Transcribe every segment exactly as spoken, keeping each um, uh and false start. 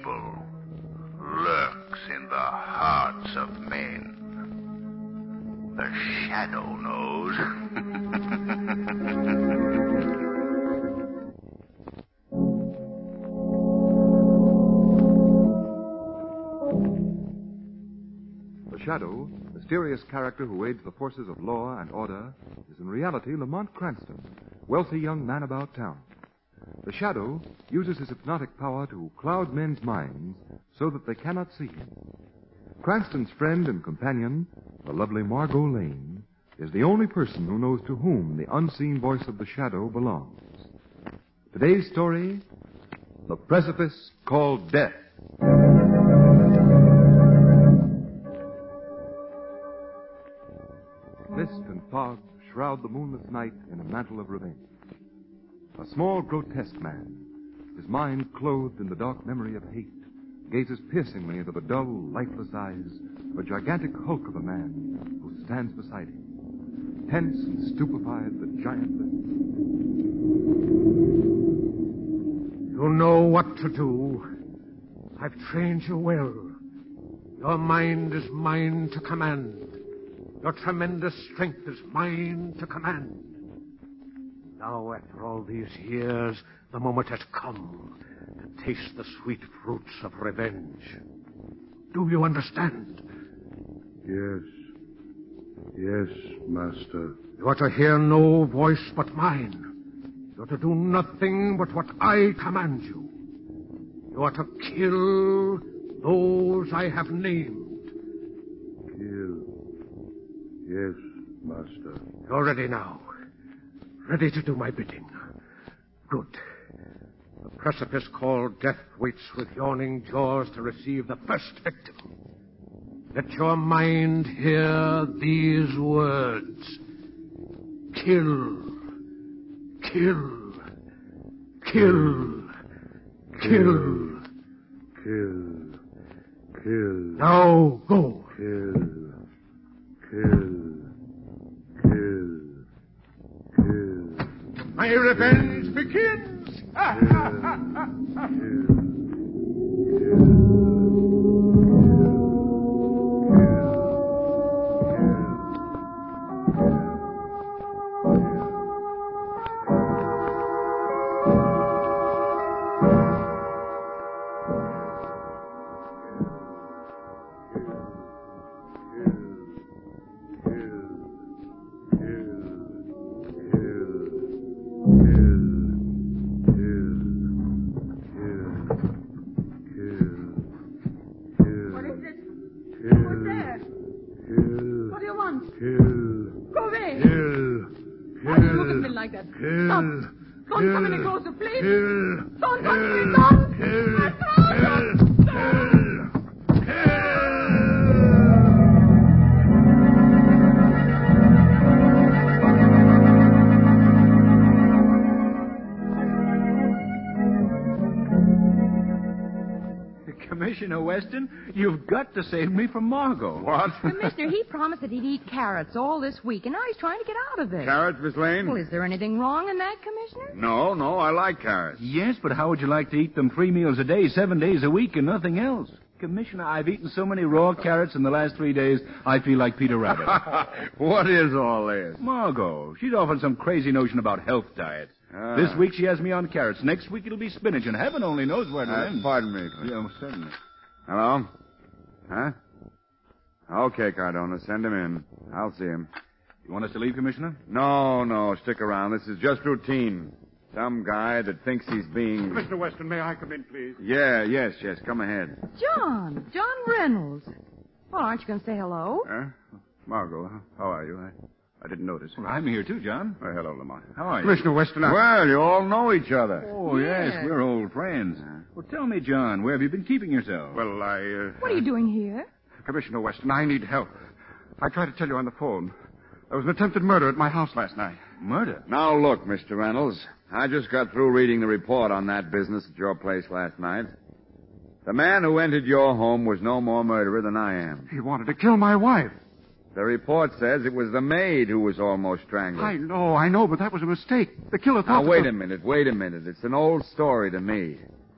evil lurks in the hearts of men. The shadow knows. The Shadow, mysterious character who aids the forces of law and order, is in reality Lamont Cranston, wealthy young man about town. The Shadow uses his hypnotic power to cloud men's minds so that they cannot see him. Cranston's friend and companion, the lovely Margot Lane, is the only person who knows to whom the unseen voice of the Shadow belongs. Today's story, The Precipice Called Death. Mist and fog shroud the moonless night in a mantle of revenge. A small, grotesque man, his mind clothed in the dark memory of hate, gazes piercingly into the dull, lifeless eyes of a gigantic hulk of a man who stands beside him. Tense and stupefied, the giant listens. You know what to do. I've trained you well. Your mind is mine to command. Your tremendous strength is mine to command. Now, after all these years, the moment has come to taste the sweet fruits of revenge. Do you understand? Yes. Yes, Master. You are to hear no voice but mine. You are to do nothing but what I command you. You are to kill those I have named. Kill. Yes, Master. You're ready now. Ready to do my bidding. Good. The precipice called Death waits with yawning jaws to receive the first victim. Let your mind hear these words. Kill. Kill. Kill. Kill. Kill. Kill. Now go. Kill. Kill. Kill. Kill. My revenge begins. Kill. Kill. Commissioner Weston, you've got to save me from Margot. What? Commissioner, he promised that he'd eat carrots all this week, and now he's trying to get out of this. Carrots, Miss Lane? Well, is there anything wrong in that, Commissioner? No, no, I like carrots. Yes, but how would you like to eat them three meals a day, seven days a week, and nothing else? Commissioner, I've eaten so many raw carrots in the last three days, I feel like Peter Rabbit. What is all this? Margot, she's off on some crazy notion about health diets. Ah. This week she has me on carrots. Next week it'll be spinach, and heaven only knows where it'll Uh, end. pardon me. Please. Yeah, certainly. Hello? Huh? Okay, Cardona, send him in. I'll see him. You want us to leave, Commissioner? No, no, stick around. This is just routine. Some guy that thinks he's being... Mister Weston, may I come in, please? Yeah, yes, yes, come ahead. John. John Reynolds. Well, aren't you going to say hello? Huh? Margot, how are you? I, I didn't notice. Well, I'm here, too, John. Well, hello, Lamont. How are you? Mister Weston, I... Well, you all know each other. Oh, yes, Yes. we're old friends. Well, tell me, John, where have you been keeping yourself? Well, I... Uh... What are you doing here? Commissioner Weston, I need help. I tried to tell you on the phone. There was an attempted murder at my house last night. Murder? Now, look, Mister Reynolds. I just got through reading the report on that business at your place last night. The man who entered your home was no more murderer than I am. He wanted to kill my wife. The report says it was the maid who was almost strangled. I know, I know, but that was a mistake. The killer Now, thought... wait that a minute, wait a minute. It's an old story to me.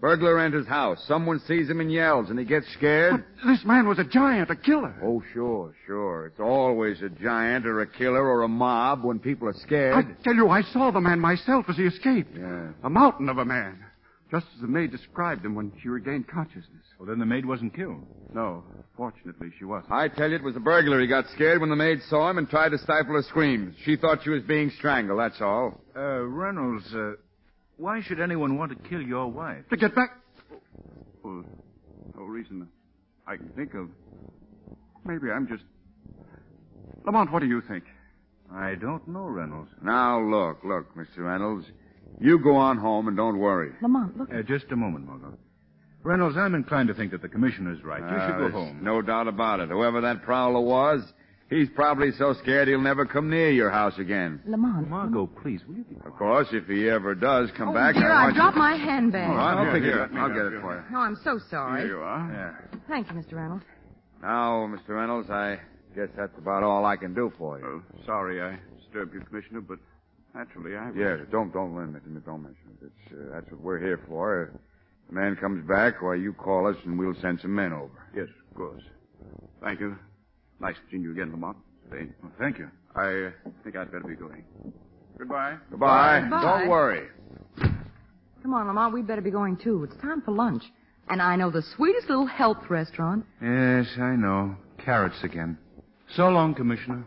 Burglar enters house. Someone sees him and yells, and he gets scared. But this man was a giant, a killer. Oh, sure, sure. It's always a giant or a killer or a mob when people are scared. I tell you, I saw the man myself as he escaped. Yeah. A mountain of a man. Just as the maid described him when she regained consciousness. Well, then the maid wasn't killed. No, fortunately, she wasn't. I tell you, it was the burglar. He got scared when the maid saw him and tried to stifle her screams. She thought she was being strangled, that's all. Uh, Reynolds, uh, why should anyone want to kill your wife? To get back... Well, no reason I can think of. Maybe I'm just... Lamont, what do you think? I don't know, Reynolds. Now, look, look, Mister Reynolds. You go on home and don't worry. Lamont, look. Uh, just a moment, Margot. Reynolds, I'm inclined to think that the commissioner's right. You Uh, should go there's home. No doubt about it. Whoever that prowler was, he's probably so scared he'll never come near your house again. Lamont. Margot, please, will you be Of course, if he ever does come Oh, back... dear, I I want dropped you... my handbag. Oh, I'll Here, pick here, it let up. me I'll help get it you. for you. Oh, I'm so sorry. Here you are. Yeah. Thank you, Mister Reynolds. Now, Mister Reynolds, I guess that's about all I can do for you. Oh, sorry I disturbed you, Commissioner, but naturally I... Yeah, don't don't limit it. Don't mention it. It's, uh, that's what we're here for. If the man comes back, why, you call us and we'll send some men over. Yes, of course. Thank you. Nice seeing you again, Lamont. Stay. Well, thank you. I uh, think I'd better be going. Goodbye. Goodbye. Goodbye. Don't worry. Come on, Lamont, we'd better be going, too. It's time for lunch. And I know the sweetest little health restaurant. Yes, I know. Carrots again. So long, Commissioner.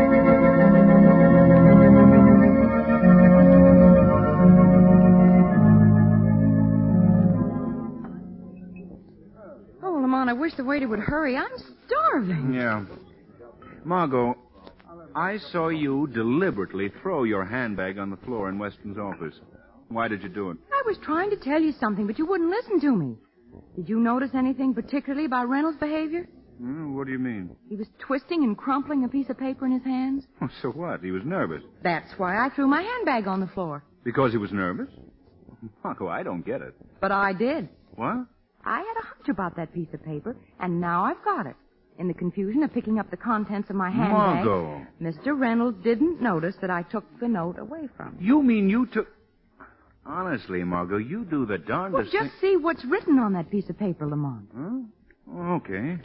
Oh, Lamont, I wish the waiter would hurry. I'm starving. Yeah. Margot, I saw you deliberately throw your handbag on the floor in Weston's office. Why did you do it? I was trying to tell you something, but you wouldn't listen to me. Did you notice anything particularly about Reynolds' behavior? Hmm, what do you mean? He was twisting and crumpling a piece of paper in his hands. Oh, so what? He was nervous. That's why I threw my handbag on the floor. Because he was nervous? Margot, I don't get it. But I did. What? I had a hunch about that piece of paper, and now I've got it. In the confusion of picking up the contents of my handbag, Margot. Mister Reynolds didn't notice that I took the note away from him. You mean you took... Honestly, Margot, you do the darndest Well, just see what's written on that piece of paper, Lamont. thing... Huh? Okay.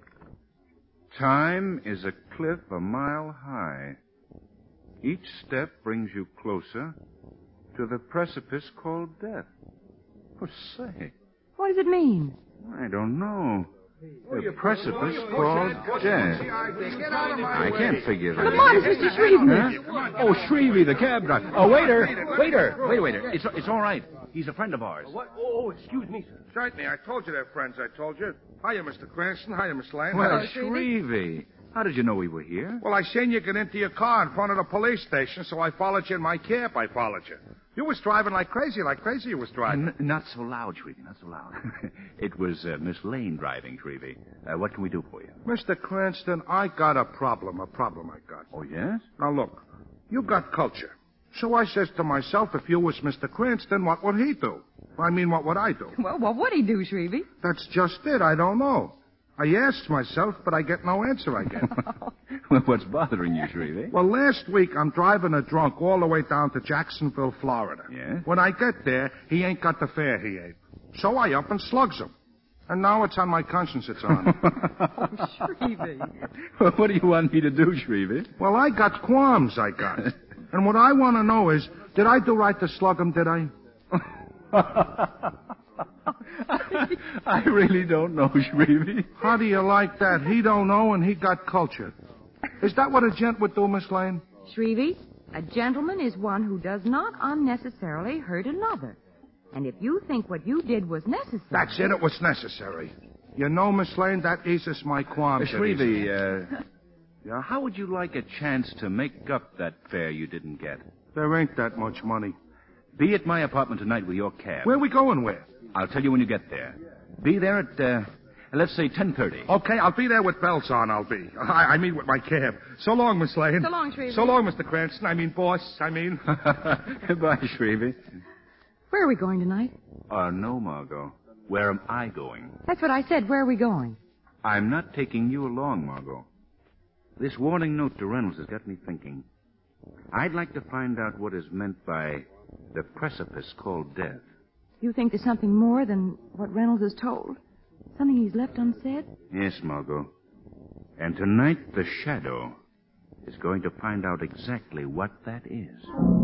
Time is a cliff a mile high. Each step brings you closer to the precipice called death. Oh, say, What does it mean? I don't know. The precipice called death. I can't figure that. Lamont, it's Mister Shrevey. Huh? Oh, Shrevey, the cab driver. Oh, waiter, waiter, wait, waiter. It's it's all right. He's a friend of ours. What? Oh, excuse me, sir. Certainly. I told you they're friends, I told you. Hiya, Mister Cranston. Hiya, Miss Lane. Well, Hello, Shrevey. Shrevey, how did you know we were here? Well, I seen you get into your car in front of the police station, so I followed you in my cab. I followed you. You was driving like crazy, like crazy you was driving. N- not so loud, Shrevey, not so loud. It was uh, Miss Lane driving, Shrevey. Uh, what can we do for you? Mister Cranston, I got a problem, a problem I got. Oh, yes? Now, look, you got culture. So I says to myself, if you was Mister Cranston, what would he do? I mean, what would I do? Well, what would he do, Shrevey? That's just it. I don't know. I asked myself, but I get no answer, I get. Well, what's bothering you, Shrevey? Well, last week I'm driving a drunk all the way down to Jacksonville, Florida. Yes? When I get there, he ain't got the fare he ate. So I up and slugs him. And now it's on my conscience it's on. Shrevey. Well, what do you want me to do, Shrevey? Well, I got qualms, I got. And what I want to know is, did I do right to slug him, did I? I, I really don't know, Shrevey. How do you like that? He don't know and he got culture. Is that what a gent would do, Miss Lane? Shrevey, a gentleman is one who does not unnecessarily hurt another. And if you think what you did was necessary... That's it, it was necessary. You know, Miss Lane, that eases my qualms. Uh, Shrevey, uh, yeah, how would you like a chance to make up that fare you didn't get? There ain't that much money. Be at my apartment tonight with your cab. Where we going with? I'll tell you when you get there. Be there at, uh, let's say ten thirty. Okay, I'll be there with bells on, I'll be. I, I mean with my cab. So long, Miss Lane. So long, Shrevey. So long, Mister Cranston. I mean, boss. I mean... Goodbye, Shrevey. Where are we going tonight? Uh, no, Margot. Where am I going? That's what I said. Where are we going? I'm not taking you along, Margot. This warning note to Reynolds has got me thinking. I'd like to find out what is meant by the precipice called death. You think there's something more than what Reynolds has told? Something he's left unsaid? Yes, Margot. And tonight, the Shadow is going to find out exactly what that is.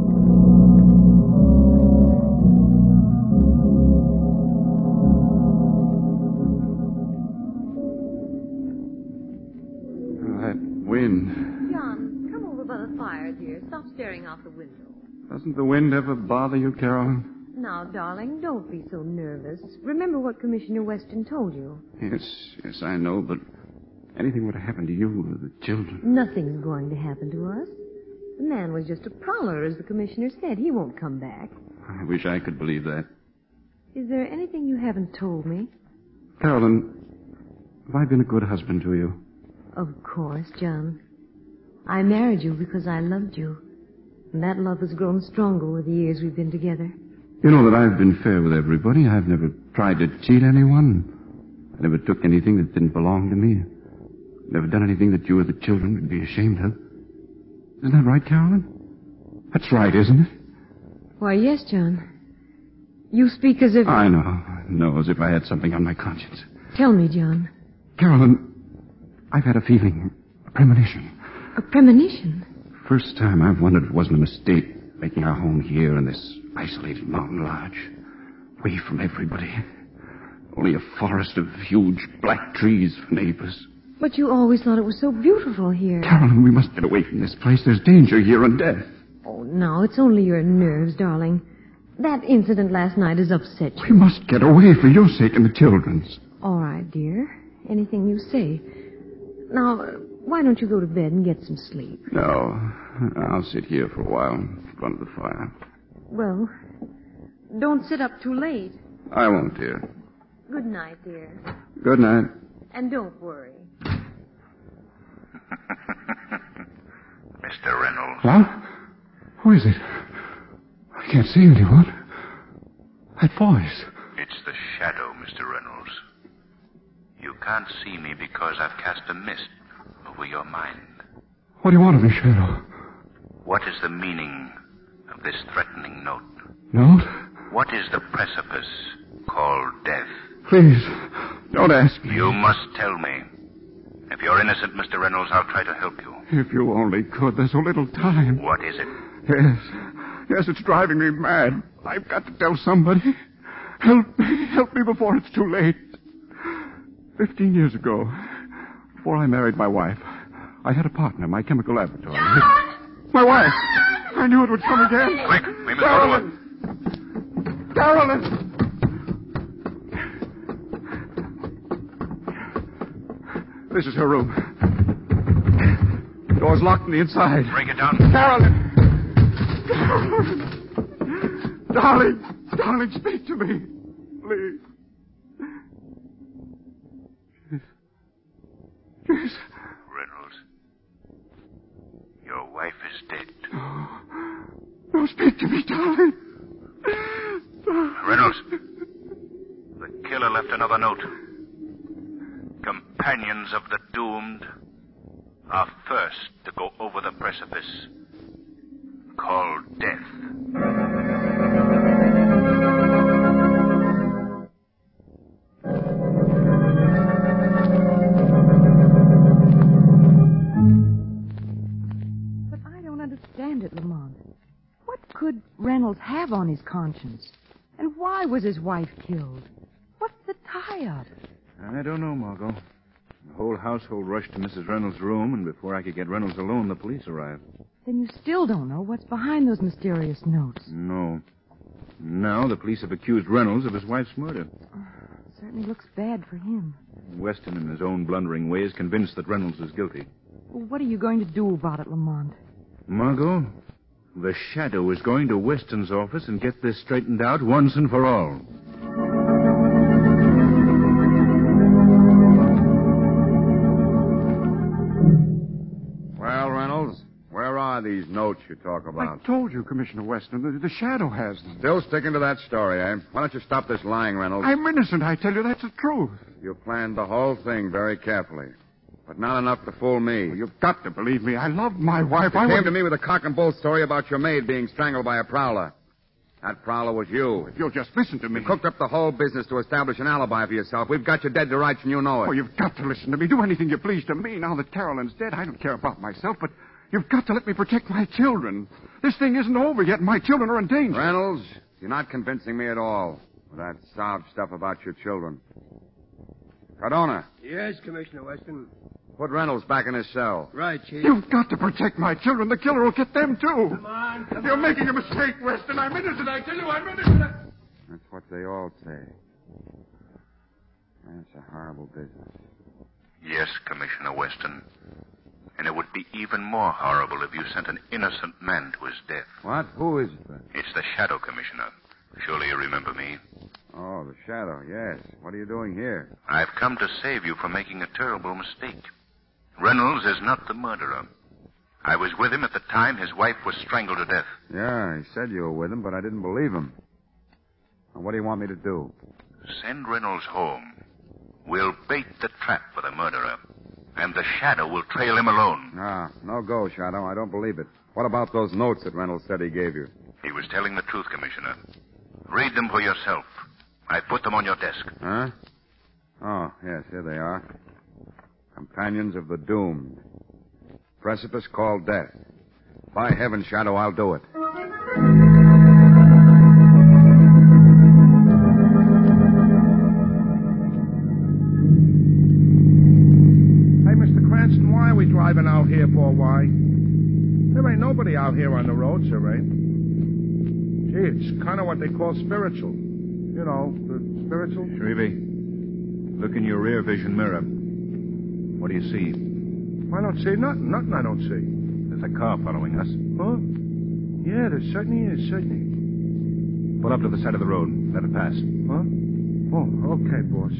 That wind. John, come over by the fire, dear. Stop staring out the window. Doesn't the wind ever bother you, Carolyn? Now, darling, don't be so nervous. Remember what Commissioner Weston told you. Yes, yes, I know, but anything would have happened to you or the children. Nothing's going to happen to us. The man was just a prowler, as the commissioner said. He won't come back. I wish I could believe that. Is there anything you haven't told me? Carolyn, have I been a good husband to you? Of course, John. I married you because I loved you. And that love has grown stronger with the years we've been together. You know that I've been fair with everybody. I've never tried to cheat anyone. I never took anything that didn't belong to me. Never done anything that you or the children would be ashamed of. Isn't that right, Carolyn? That's right, isn't it? Why, yes, John. You speak as if... I know. I know, as if I had something on my conscience. Tell me, John. Carolyn, I've had a feeling, a premonition. A premonition? First time I've wondered if it wasn't a mistake making our home here in this isolated mountain lodge. Away from everybody. Only a forest of huge black trees for neighbors. But you always thought it was so beautiful here. Carolyn, we must get away from this place. There's danger here and death. Oh, no, it's only your nerves, darling. That incident last night has upset you. We must get away for your sake and the children's. All right, dear. Anything you say. Now, why don't you go to bed and get some sleep? No, I'll sit here for a while in front of the fire. Well, don't sit up too late. I won't, dear. Good night, dear. Good night. And don't worry. Mister Reynolds. What? Who is it? I can't see anyone. That voice. It's the Shadow, Mister Reynolds. You can't see me because I've cast a mist over your mind. What do you want of me, Shadow? What is the meaning of this threatening note? Note? What is the precipice called death? Please, don't ask me. You must tell me. If you're innocent, Mister Reynolds, I'll try to help you. If you only could. There's so little time. What is it? Yes. Yes, it's driving me mad. I've got to tell somebody. Help me. Help me before it's too late. Fifteen years ago, before I married my wife, I had a partner, my chemical laboratory. My wife! I knew it would come again. Quick, we must Carolyn! go to Carolyn! This is her room. Door's locked on the inside. Break it down. Carolyn! Carolyn! Darling! Darling, speak to me. Please. Yes. Reynolds, your wife is dead. No. No, speak to me, darling. Reynolds, the killer left another note. Companions of the doomed are first to go over the precipice called death. But I don't understand it, Lamont. What could Reynolds have on his conscience? And why was his wife killed? What's the tie-up? I don't know, Margot. The whole household rushed to Missus Reynolds' room, and before I could get Reynolds alone, the police arrived. Then you still don't know what's behind those mysterious notes. No. Now the police have accused Reynolds of his wife's murder. Oh, certainly looks bad for him. Weston, in his own blundering way, is convinced that Reynolds is guilty. Well, what are you going to do about it, Lamont? Margot, the Shadow is going to Weston's office and get this straightened out once and for all. Well, Reynolds, where are these notes you talk about? I told you, Commissioner Weston. The, the Shadow has them. Still sticking to that story, eh? Why don't you stop this lying, Reynolds? I'm innocent, I tell you. That's the truth. You planned the whole thing very carefully. But not enough to fool me. Well, you've got to believe me. I love my wife. You I came would... to me with a cock and bull story about your maid being strangled by a prowler. That prowler was you. If you'll just listen to me. You cooked up the whole business to establish an alibi for yourself. We've got you dead to rights, and you know it. Oh, you've got to listen to me. Do anything you please to me. Now that Carolyn's dead, I don't care about myself, but you've got to let me protect my children. This thing isn't over yet, and my children are in danger. Reynolds, you're not convincing me at all with that sob stuff about your children. Cardona. Yes, Commissioner Weston. Put Reynolds back in his cell. Right, Chief. You've got to protect my children. The killer will get them, too. Come on, come You're on. making a mistake, Weston. I'm innocent. I tell you, I'm innocent. That's what they all say. That's a horrible business. Yes, Commissioner Weston. And it would be even more horrible if you sent an innocent man to his death. What? Who is it, then? It's the Shadow, Commissioner. Surely you remember me. Oh, the Shadow, yes. What are you doing here? I've come to save you from making a terrible mistake. Reynolds is not the murderer. I was with him at the time his wife was strangled to death. Yeah, he said you were with him, but I didn't believe him. Now, what do you want me to do? Send Reynolds home. We'll bait the trap for the murderer. And the Shadow will trail him alone. Ah, no go, Shadow. I don't believe it. What about those notes that Reynolds said he gave you? He was telling the truth, Commissioner. Read them for yourself. I put them on your desk. Huh? Oh, yes, here they are. Companions of the Doomed. Precipice called Death. By heaven, Shadow, I'll do it. Hey, Mister Cranston, why are we driving out here for? Why? There ain't nobody out here on the roads, there ain't. Gee, it's kind of what they call spiritual. You know, the spiritual. Shrevey, look in your rear vision mirror. What do you see? I don't see nothing. Nothing I don't see. There's a car following us. Huh? Yeah, there certainly is, certainly. Pull up to the side of the road. Let it pass. Huh? Oh, okay, boss.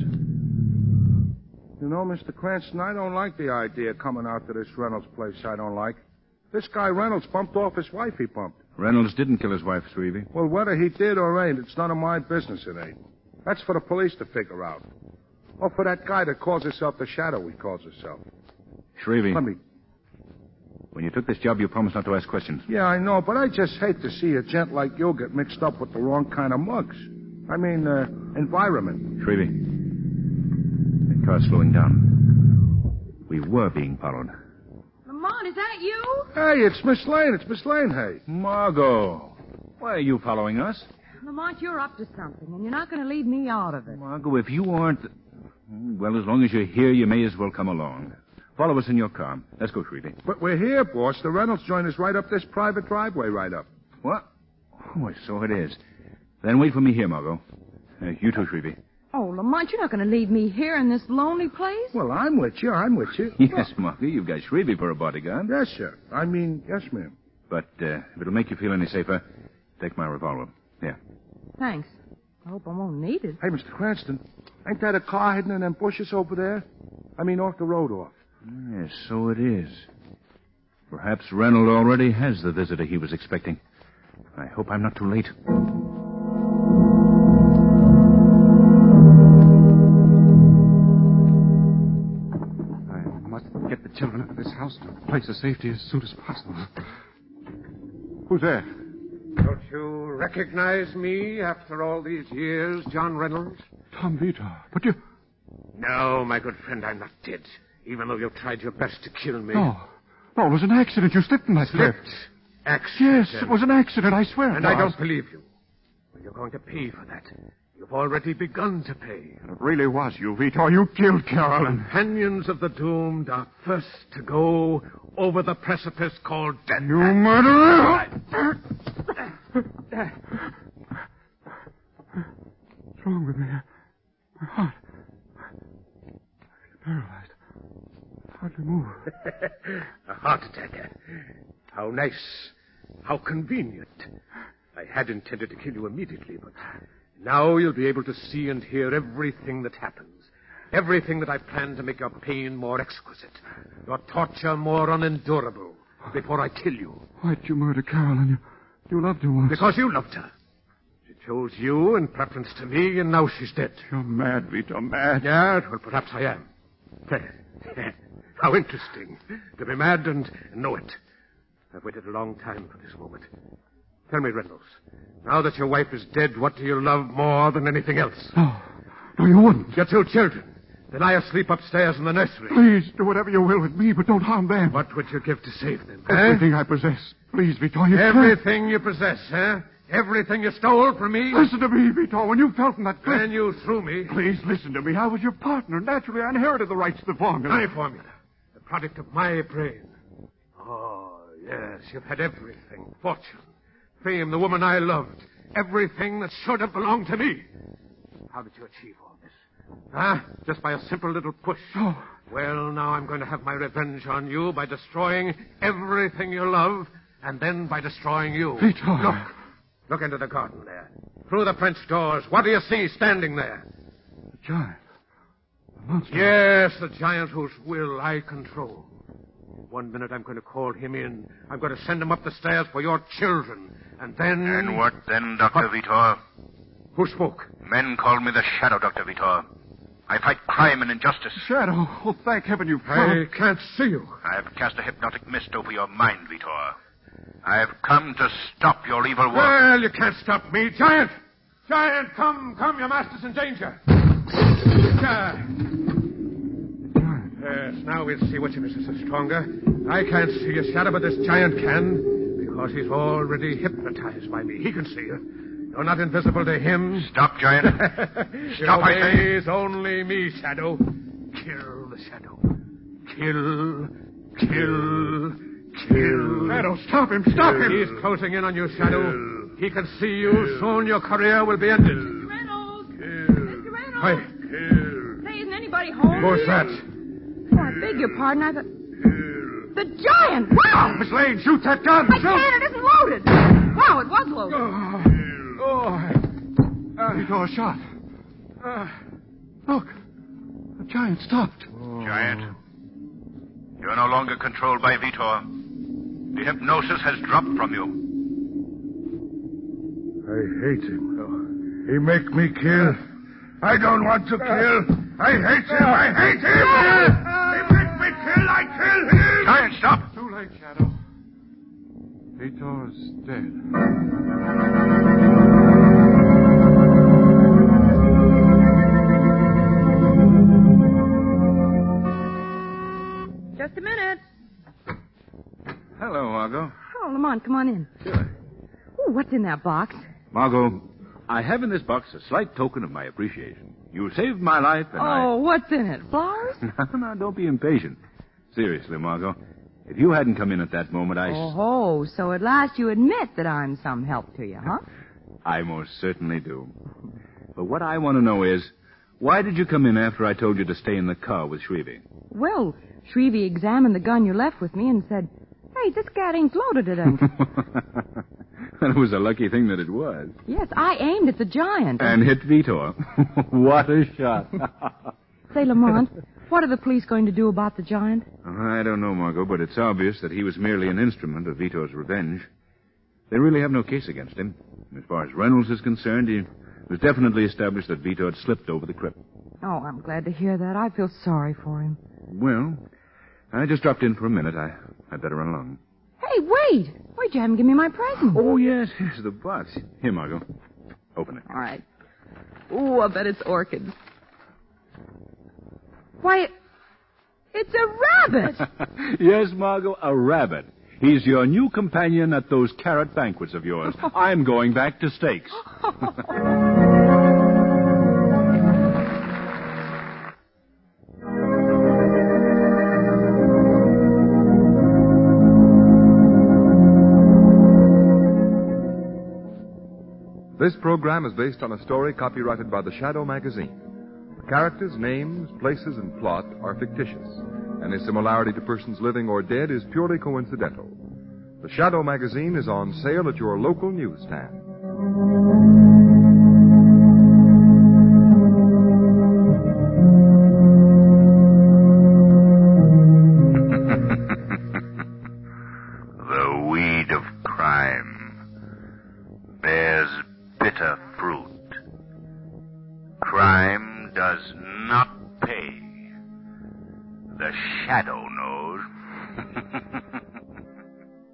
You know, Mister Cranston, I don't like the idea of coming out to this Reynolds place I don't like. This guy Reynolds bumped off his wife he bumped. Reynolds didn't kill his wife, Shrevey. Well, whether he did or ain't, it's none of my business, it ain't. That's for the police to figure out. Or for that guy that calls himself the Shadow he calls himself. Shrevey. Let me... When you took this job, you promised not to ask questions. Yeah, I know, but I just hate to see a gent like you get mixed up with the wrong kind of mugs. I mean, uh, environment. Shrevey, that car's slowing down. We were being followed. Lamont, is that you? Hey, it's Miss Lane. It's Miss Lane, hey. Margot, why are you following us? Lamont, you're up to something, and you're not going to leave me out of it. Margot, if you aren't... Well, as long as you're here, you may as well come along. Follow us in your car. Let's go, Shrevey. But we're here, boss. The Reynolds joint is right up this private driveway right up. What? Oh, so it is. Then wait for me here, Margot. Uh, you too, Shrevey. Oh, Lamont, you're not going to leave me here in this lonely place? Well, I'm with you. I'm with you. Yes, Margot, you've got Shrevey for a bodyguard. Yes, sir. I mean, yes, ma'am. But uh, if it'll make you feel any safer, take my revolver. There. Thanks. I hope I won't need it. Hey, Mister Cranston, ain't that a car hidden in them bushes over there? I mean, off the road off. Yes, so it is. Perhaps Reynolds already has the visitor he was expecting. I hope I'm not too late. I must get the children out of this house to a place of safety as soon as possible. Who's there? Don't you recognize me after all these years, John Reynolds? Tom Vito. But you... No, my good friend, I'm not dead. Even though you've tried your best to kill me. No. No, it was an accident. You slipped in that Slipped? lift. Accident? Yes, it was an accident. I swear And it was. I don't believe you. Well, you're going to pay for that. You've already begun to pay. It really was you, Vito. You killed Carolyn. Companions of the doomed are first to go over the precipice called death. You murderer! What's wrong with me? My heart. I'm paralyzed. Hardly move. A heart attack. How nice. How convenient. I had intended to kill you immediately, but now you'll be able to see and hear everything that happens. Everything that I plan to make your pain more exquisite. Your torture more unendurable. Before I kill you. Why'd you murder Carolyn? You, you loved her once. Because you loved her. She chose you in preference to me, and now she's dead. You're mad, Vito, mad. Yeah, well, perhaps I am. How interesting. To be mad and know it. I've waited a long time for this moment. Tell me, Reynolds, now that your wife is dead, what do you love more than anything else? No. No, you wouldn't. Your two children. They lie asleep upstairs in the nursery. Please, do whatever you will with me, but don't harm them. What would you give to save them, eh? Everything I possess. Please, Vitor, you Everything you possess, eh? Everything you stole from me? Listen to me, Vitor. When you fell from that cliff... And you threw me? Please, listen to me. I was your partner. Naturally, I inherited the rights to the formula. My formula. The product of my brain. Oh, yes, you've had everything. Fortune, fame, the woman I loved. Everything that should have belonged to me. How did you achieve all this? Huh? Just by a simple little push. Oh. Well, now I'm going to have my revenge on you by destroying everything you love, and then by destroying you. Vitor. Look. Look into the garden there. Through the French doors. What do you see standing there? The giant. The monster. Yes, the giant whose will I control. One minute I'm going to call him in. I'm going to send him up the stairs for your children. And then... And what then, Doctor What? Vitor? Who spoke? Men call me the Shadow, Doctor Vitor. I fight crime and injustice. Shadow. Oh, thank heaven you've I come. can't see you. I've cast a hypnotic mist over your mind, Vitor. I've come to stop your evil work. Well, you can't stop me. Giant! Giant, come, come, your master's in danger. Ah. Yes, now we'll see which of us is stronger. I can't see you, Shadow, but this giant can, because he's already hypnotized by me. He can see you. You're not invisible to him. Stop, Giant. Stop, I say. It's only me, Shadow. Kill the Shadow. Kill, kill, kill. Shadow, stop him. Stop him. He's closing in on you, Shadow. He can see you. Soon your career will be ended. Mister Reynolds! Mister Reynolds! Why, Say, isn't anybody home? who's that? Oh, I beg your pardon. I thought... The giant! Wow! Miss Lane, shoot that gun. I Shoot. can't. It isn't loaded. Wow, it was loaded. Oh, oh. Uh, Vitor, shot. Uh, look. The giant stopped. Giant, you're no longer controlled by Vitor. The hypnosis has dropped from you. I hate him. He make me kill. I don't want to kill. I hate him. I hate him. He make me kill. I kill him. Giant, stop. Too late, Shadow. Vitor's dead. Just a minute. Hello, Margot. Oh, Lamont, come on in. Sure. Ooh, what's in that box? Margot, I have in this box a slight token of my appreciation. You saved my life, and Oh, what's in it? Flowers? I... no, no, don't be impatient. Seriously, Margot, if you hadn't come in at that moment, I... Oh, ho, so at last you admit that I'm some help to you, huh? I most certainly do. But what I want to know is, why did you come in after I told you to stay in the car with Shrevey? Well, Shrevey examined the gun you left with me and said, hey, this gat ain't loaded, it ain't. It was a lucky thing that it was. Yes, I aimed at the giant. And hit Vitor. What a shot. Say, Lamont, what are the police going to do about the giant? I don't know, Margot, but it's obvious that he was merely an instrument of Vitor's revenge. They really have no case against him. As far as Reynolds is concerned, he was definitely established that Vitor had slipped over the crib. Oh, I'm glad to hear that. I feel sorry for him. Well, I just dropped in for a minute. I, I'd better run along. Hey, wait! Wait, you haven't given me my present. Oh, yes, here's the box. Here, Margot. Open it. All right. Ooh, I bet it's orchids. Why, it's a rabbit! Yes, Margot, a rabbit. He's your new companion at those carrot banquets of yours. I'm going back to steaks. This program is based on a story copyrighted by the Shadow magazine. The characters, names, places, and plot are fictitious. Any similarity to persons living or dead is purely coincidental. The Shadow magazine is on sale at your local newsstand. The weed of crime bears bitter fruit. Crime does not pay. The Shadow knows.